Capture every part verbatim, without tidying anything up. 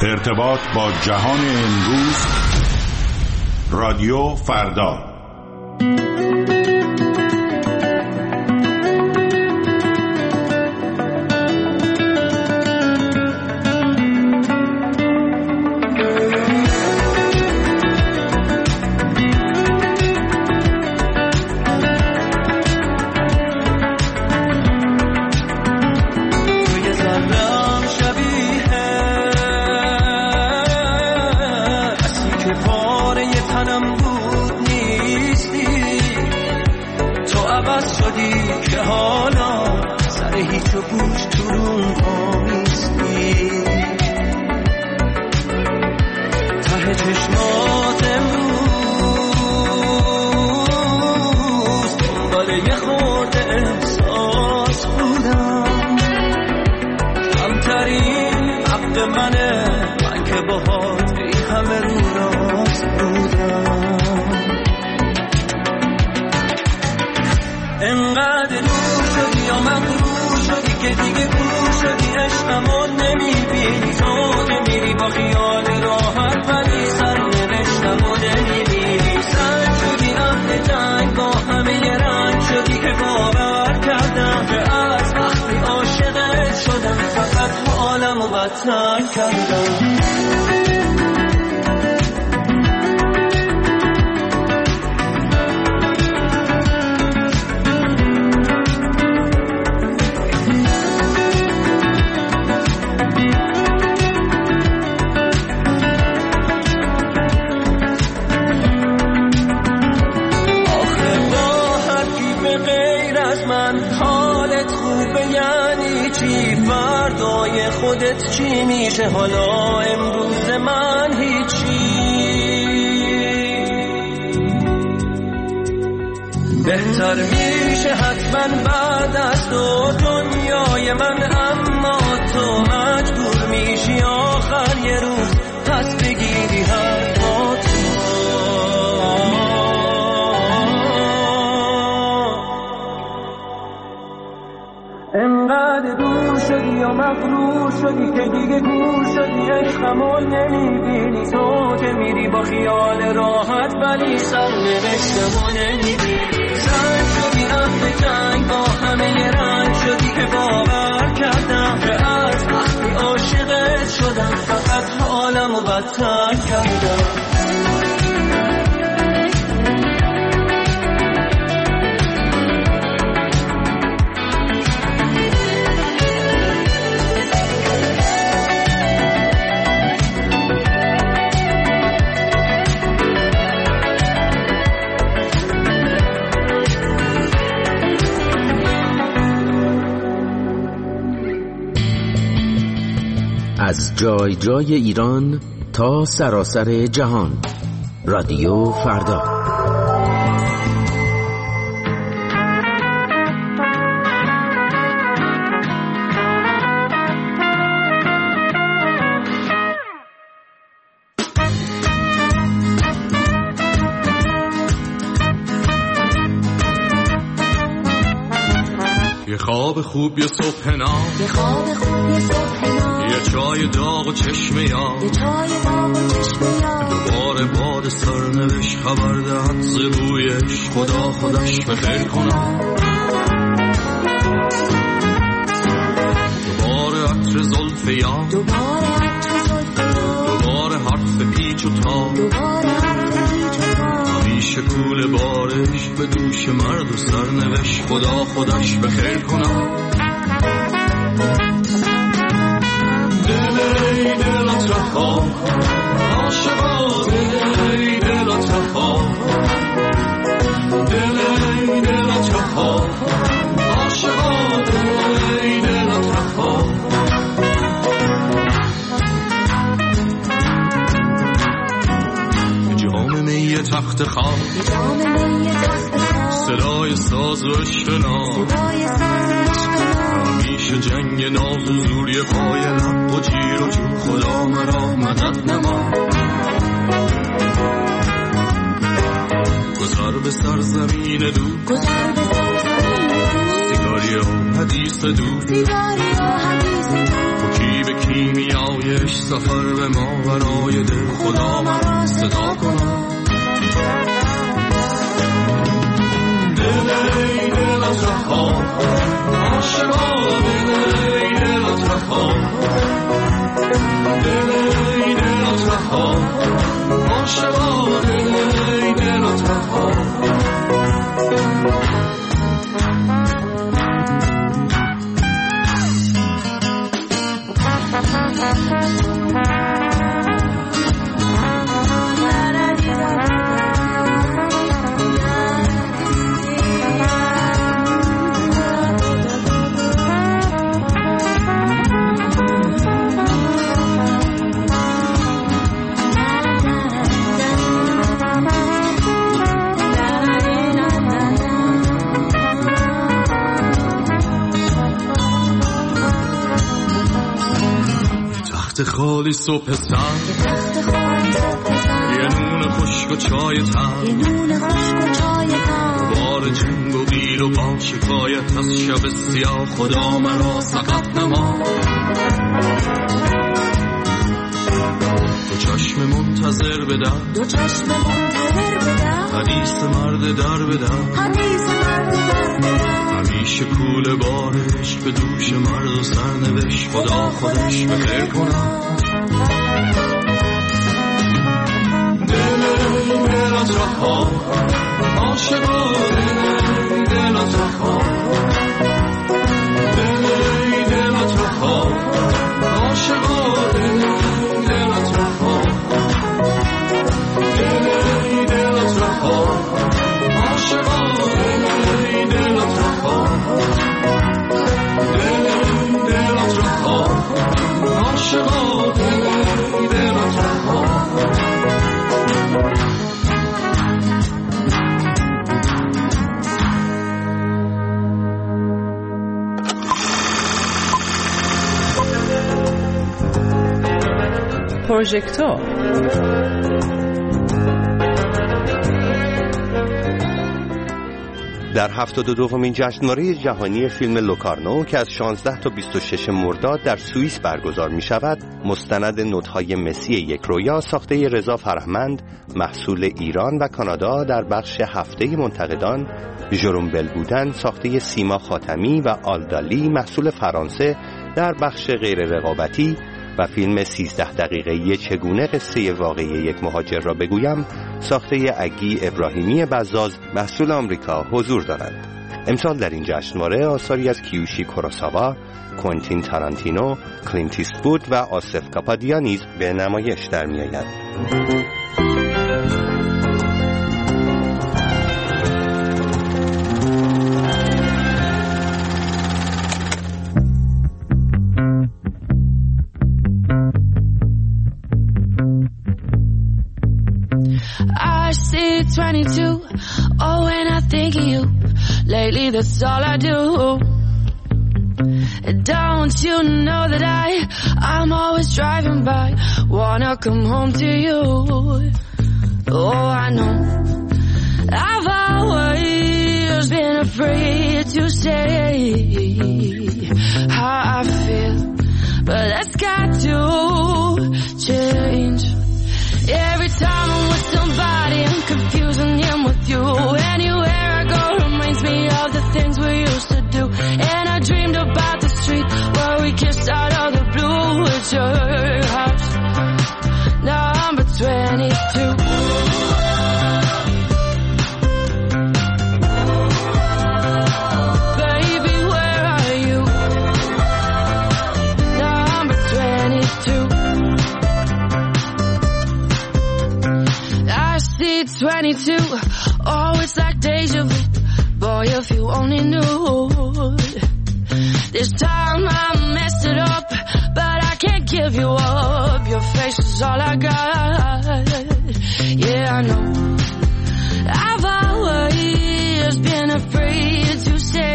ارتباط با جهان امروز، رادیو فردا. خودت چی میشه حالا امروز من هیچی بهتر میشه حتما بعد از تو دنیای من، اما تو مجبور میشی آخر یه روز پس بگیری هر با تو. انقدر دور شدی یا مغرور شدی که دیگه گور شدی، عشقمو نمیبینی تو که میری با خیال راحت ولی سرنوشتمو نمیبینی. زن شدی اهل جنگ با همه رنگ شدی که باور کردم که از وقتی عاشقت شدم فقط حالمو بدتر کردم. از جای جای ایران تا سراسر جهان، رادیو فردا. یه خواب خوب یه صبح نام، یه خواب خوب یه صبح نام، یه چای داغ و چشم یاد، یه چای داغ و چشم یاد، دوباره باد سرنوشت خبر دهد ز بویش، خدا خودش بخیر کنم. دوباره عطر زلف یاد، دوباره عطر زلف یاد، دوباره حرف پیچ و تاب، دوباره حرف پیچ و تاب، همیشه کوله بارش به دوش مرد و سرنوشت، خدا خودش بخیر کنم. دلی دلت رها کن عاشقا، دلی دلت رها کن، دلی دلت رها کن عاشقا، دلی دلت رها کن. جام می تخت خواب، جام می تخت خواب، صدای ساز و اشکنا، صدای ساز و اشکنا، همیشه جنگ ناز و زوری پای لب و جیر و جو، خدا مرا مدد نما. گذر به سرزمین دور، گذر به سرزمین دور، سیگاری و حدیث دور، سیگاری و حدیث دور، کی به کیمیا برای سفر به ما برای دل خدا مرا صدا کنم. دل ای دل از رها عاشقا، دل ای دل از رها، دل ای دل از رها عاشقا، دل ای دل از رها. خالی صبح سر، یه نون خشک و چای تن، بار جنگ و بیل و با شکایت از شب سیاه خدا مرا سقط نما. دو چشم منتظر بدن، دو چشم منتظر بدن، حدیث مرد در بدن، حدیث مرد در بدن، همیشه کوله بارش به دوش مرد و سرنوشت خدا خودش بخیر کنم. دل ای دل از رها عاشقا، دل ای دل از رها، دل ای دل از رها عاشقا، دل ای دل از رها، دل ای دل از رها عاشقا، دل ای دل از رها، دل ای دل از رها عاشقا، دل ای دل از رها. پروژکتور در هفتاد و دومین جشنواره جهانی فیلم لوکارنو که از شانزده تا بیست و شش مرداد در سوئیس برگزار می شود، مستند نوت‌های مسی یک رویا ساخته رضا فرهمند محصول ایران و کانادا در بخش هفته منتقدان، ژروم بلبودن ساخته سیما خاتمی و آلدالی محصول فرانسه در بخش غیر رقابتی و فیلم سیزده دقیقه‌ای چگونه قصه واقعی یک مهاجر را بگویم ساخته اگی ابراهیمی بزاز محصول آمریکا حضور دارند. امسال در این جشنواره آثاری از کیوشی کوروساوا، کوئنتین تارانتینو، کلینت ایستوود و آصف کاپادیا نیز به نمایش در می‌آیند. twenty-two, oh, when I think of you, lately that's all I do. Don't you know that I, I'm always driving by, wanna come home to you. Oh, I know, I've always been afraid to say how I feel, but that's got to change. Every time I'm with somebody, I'm confusing him with you. Anywhere I go reminds me of the things we used to do. And I dreamed about the street where we kissed out of the blue. It's your house, number twenty-two. Baby, where are you? Number twenty-two. twenty-two, oh, it's like deja vu. Boy, if you only knew. This time I messed it up, but I can't give you up. Your face is all I got. Yeah, I know, I've always been afraid to say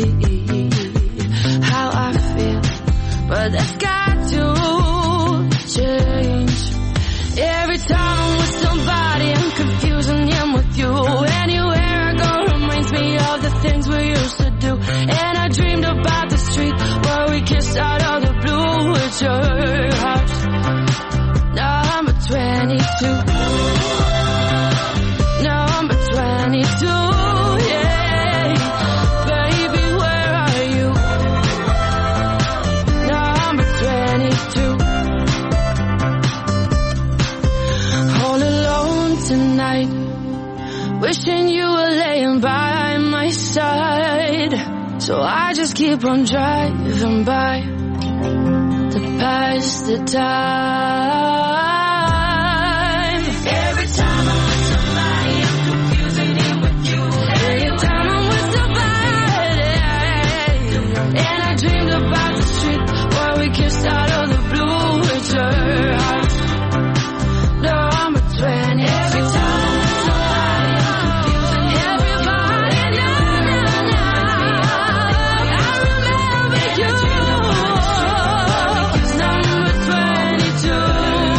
how I feel, but that's got to change. Every time I'm with somebody, I'm confusing him with you. Anywhere I go reminds me of the things we used to do. And I dreamed about the street where we kissed out of the blue. It's your house, So I just keep on driving by to pass the time. Every time I'm with somebody, I'm confusing him with you. Every time I'm with somebody, and I dreamed about the street where we kissed out of the blue with your eyes. No, I'm a twenty. Every time I'm with somebody, I'm confusing everybody. No, no, no. I remember you. Number twenty-two.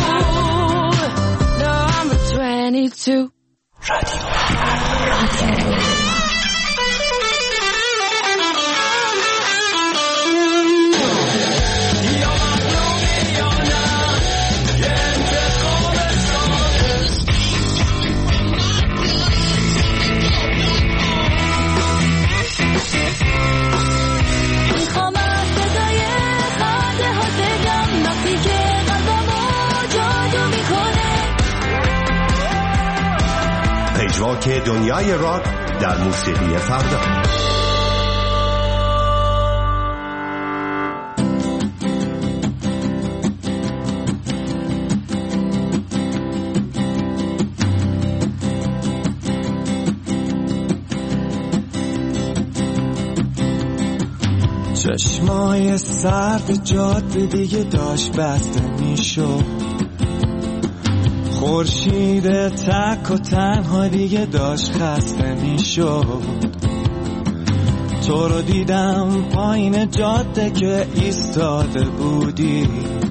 No, I'm a twenty-two. Radio. پژواک دنیای راک در موسیقی فردا. چشمای سرد جاده دیگه داشت بسته میشد، خورشید تک و تنها دیگه داشت خسته میشد. تو رو دیدم پایین جاده که ایستاده بودی،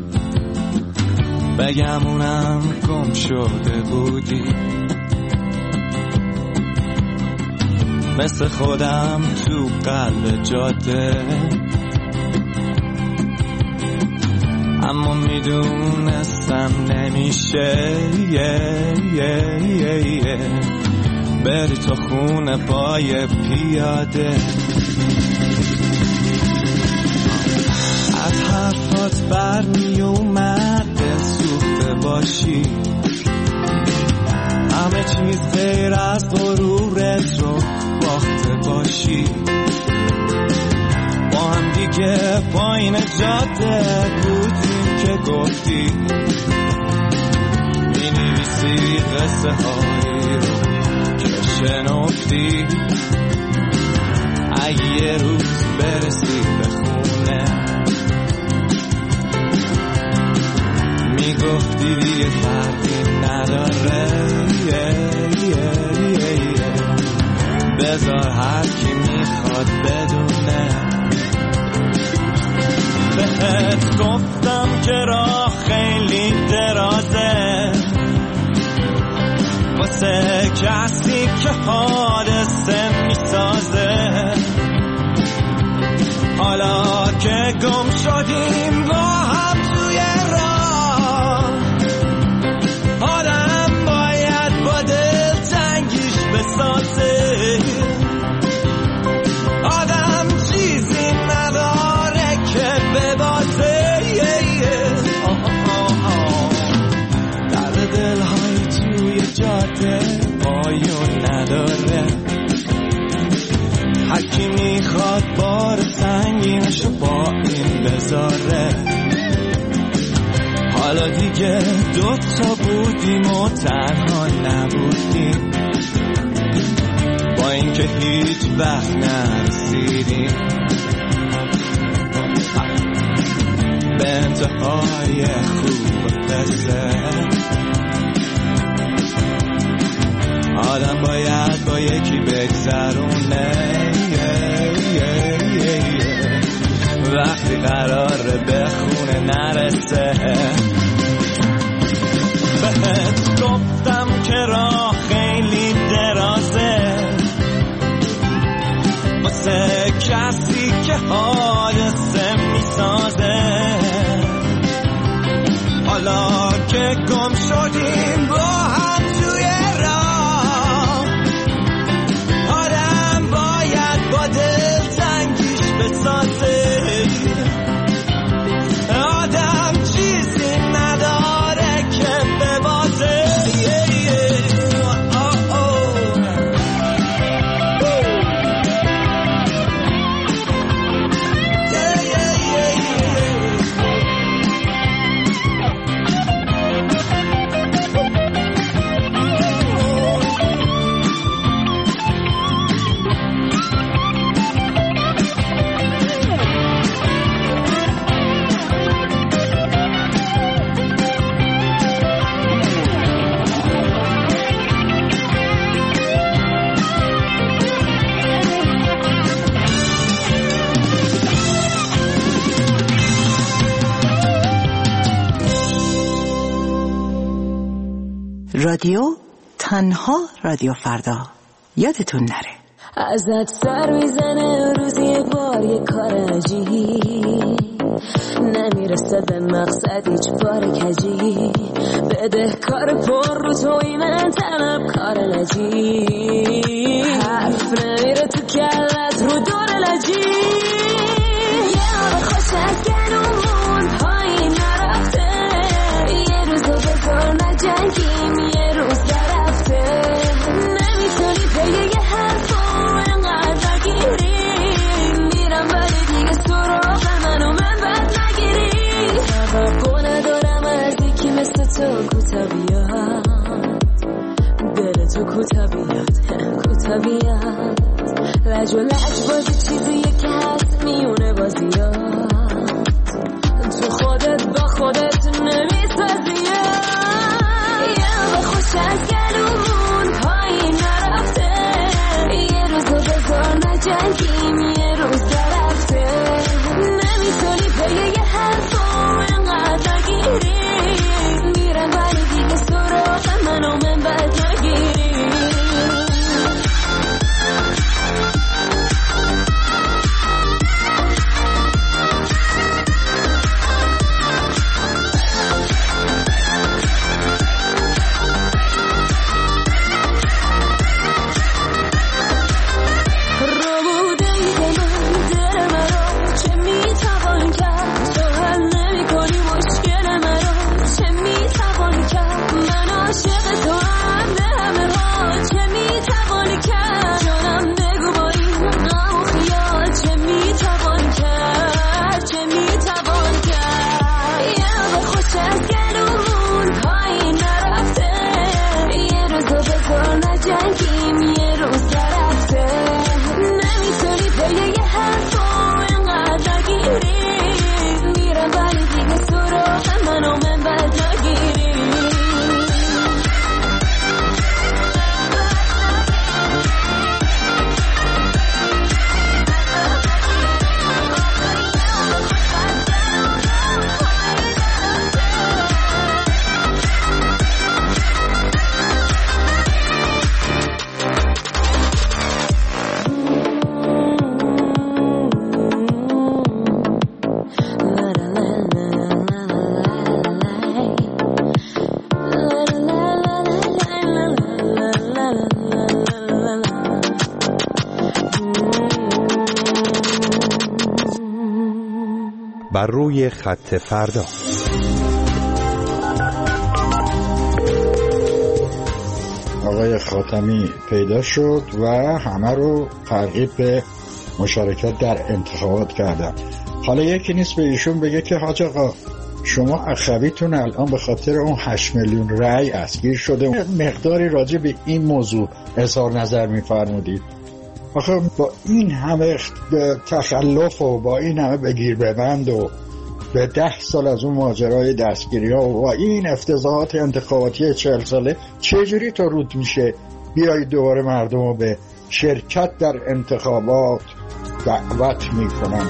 بگمونم گم شده بودی. مثل خودم تو قلب جاده، اما میدونستم نمیشه یه یه یه یه بری تو خونه پای پیاده. از حرفات برمی اومده سوخته باشی، همه چیز غیر از غرورت رو باخته باشی. با هم دیگه پایین جاده بودیم که گفتی می نویسی قصه هایی رو که شنفتی. اگه یه روز برسی به خونه می گفتی دیگه فرقی نداره یه یه یه یه بذار هر کی میخواد بدونه. بهت گفتم که راه خیلی درازه واسه کسی که حادثه میسازه. حالا که گم شدیم با هم توی راه، آدم باید با دل تنگیش بسازه. آدم چیزی نداره که ببازه. در دلهای توی جاده پایون نداره، هر کی میخواد بار سنگینشو با این بذاره. حالا دیگه دوتا بودیم و تنها نبودیم، با اینکه هیچ وقت نرسیدیم به انتهای خوب قصه. آدم باید با یکی بگذرونه وقتی قراره به خونه نرسه. بهت گفتم که راه خیلی درازه واسه کسی که حادثه میسازه. حالا که گم شدیم با هم توی راه، آدم باید با دل تنگیش بسازه. آدم چیزی نداره که ببازه. رادیو تنها رادیو فردا. یادتون نره. ازت سر میزنه روزی یک بار یک کار عجیب، نمیرسه به مقصد هیچ بار کجی، بده کار پر رو توی من طلب کار نجیب، حرف نمیره تو کلت رو دور لجی، یه آب خوش از گلومون پایین نرفته، یه روزو بذار نجنگیم یه روز درفته، نمیتونی پیه یه حرفو انقدر گیری، میرم ولی دیگه سراغ منو من بد نگیری، توقع ندارم از یکی مثل تو کوتا بیاد، دل تو کوتا بیاد کوتا بیاد، لج و لج بازی چیزیه که هست میونه بازیات، تو خودت با خودت نمیسازی، یه به خوش از گلومون پایین نرفته، یه روزو بذار نجنگیم یه روز درفته، نمیتونی پیه یه حرفو انقدر گیری، میرم ولی دیگه سراغ منو من بد نگیری. بر روی خط فردا. آقای خاتمی پیدا شد و همه رو ترغیب به مشارکت در انتخابات کردن. حالا یکی نیست به ایشون بگه که حاج آقا شما اخویتون الان به خاطر اون هشت میلیون رأی اسگیر شده، مقداری راجع به این موضوع اظهار نظر می‌فرمودید. آخه با این همه تخلف و با این همه بگیر ببند و به ده سال از اون ماجرای دستگیری ها و این افتضاحات انتخاباتی چهل ساله چجوری تو رود میشه بیایی دوباره مردم رو به شرکت در انتخابات دعوت میکنن؟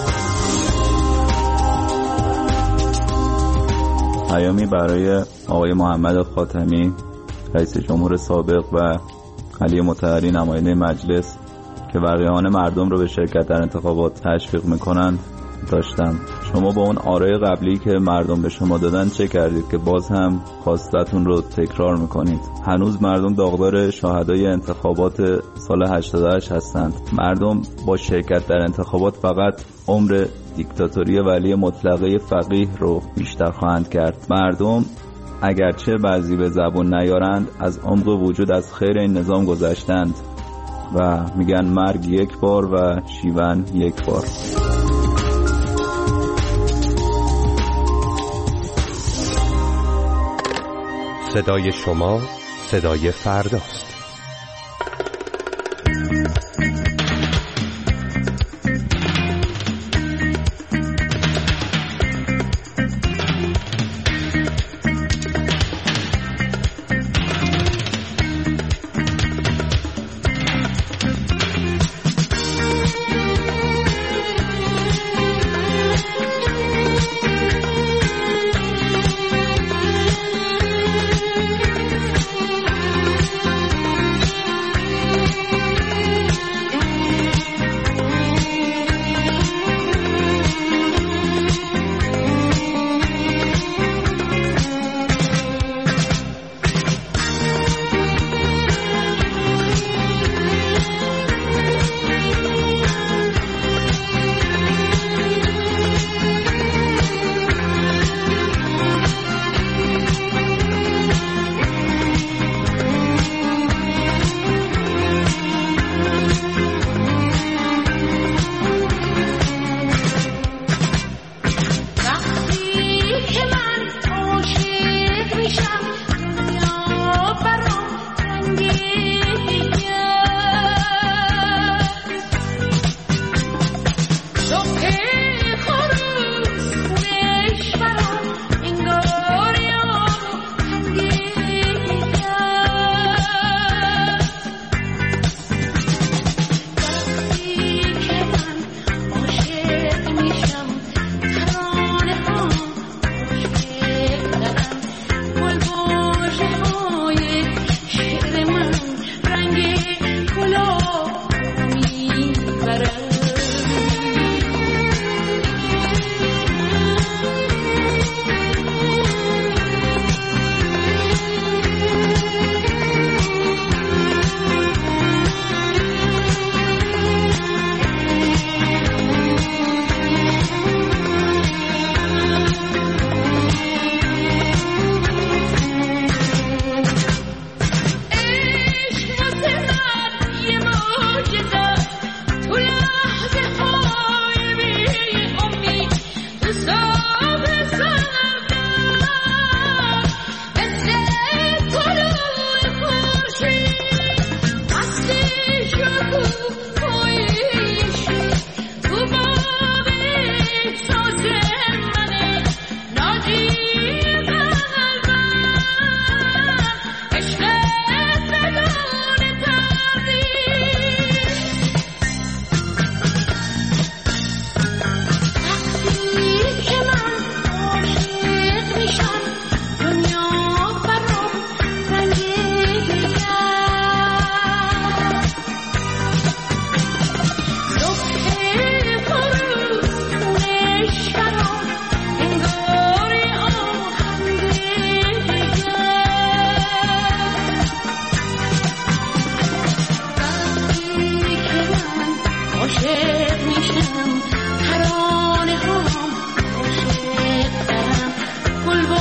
پیامی برای آقای محمد خاتمی رئیس جمهور سابق و علی مطهری نماینده مجلس که وقیحانه مردم رو به شرکت در انتخابات تشویق میکنند داشتم. شما با اون آرای قبلی که مردم به شما دادن چه کردید که باز هم خواستتون رو تکرار میکنید؟ هنوز مردم داغدار شاهدای انتخابات سال هشتاد و هشت هستند. مردم با شرکت در انتخابات فقط عمر دیکتاتوری ولی مطلقه فقیه رو بیشتر خواهند کرد. مردم اگرچه بعضی به زبون نیارند از عمق وجود از خیر این نظام گذشتند و میگن مرگ یک بار و شیون یک بار. صدای شما صدای فرداست.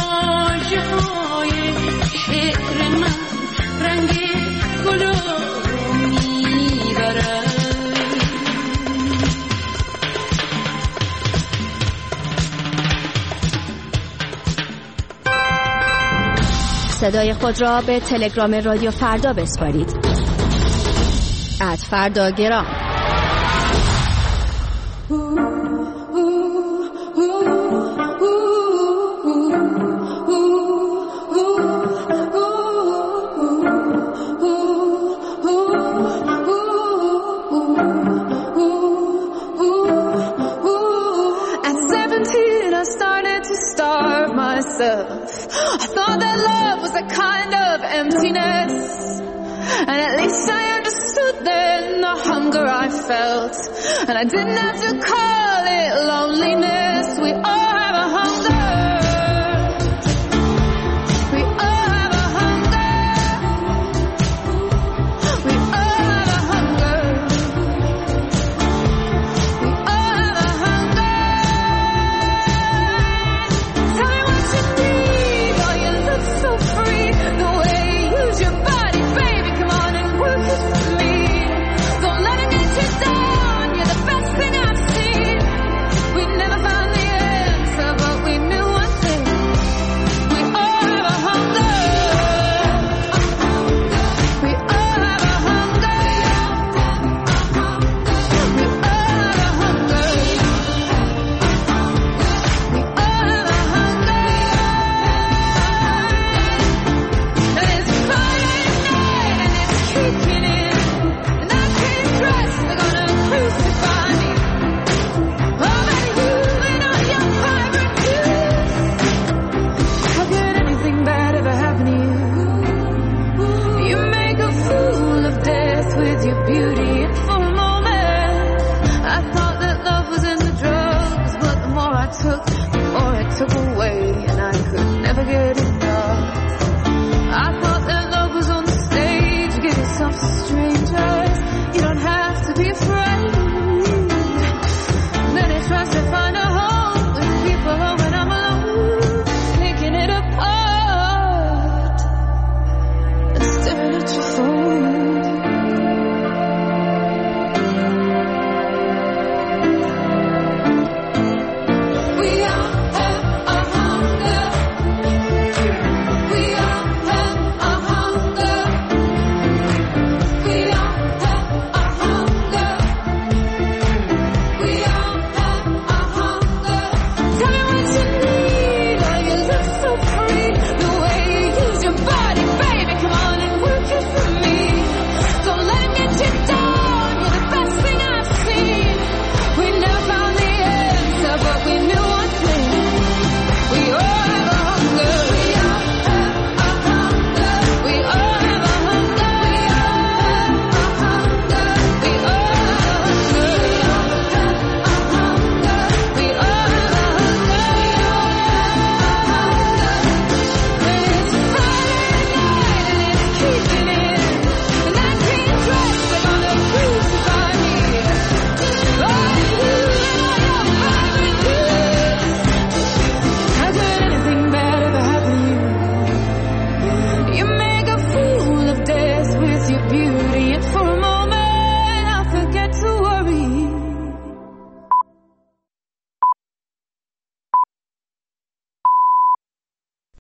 واژه های شعر من رنگ گلاب میبرد. صدای خود را به تلگرام رادیو فردا بسپارید. ات فردا گرام. I thought that love was a kind of emptiness, and at least I understood then the hunger I felt, and I didn't have to call it loneliness.